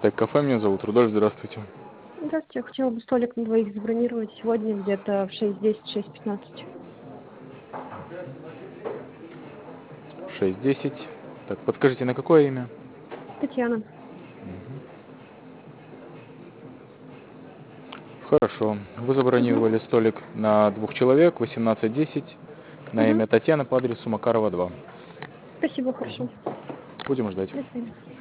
Стейк кафе, меня зовут Рудольф, здравствуйте. Здравствуйте, я хотела бы столик на двоих забронировать сегодня где-то в 6:10, 6:15. 6:10. Так, подскажите, на какое имя? Татьяна. Хорошо. Вы Мгм. забронировали столик на двух человек, 18:10, на Мгм. имя Татьяна по адресу Макарова, 2. Спасибо, хорошо. Будем ждать. До свидания.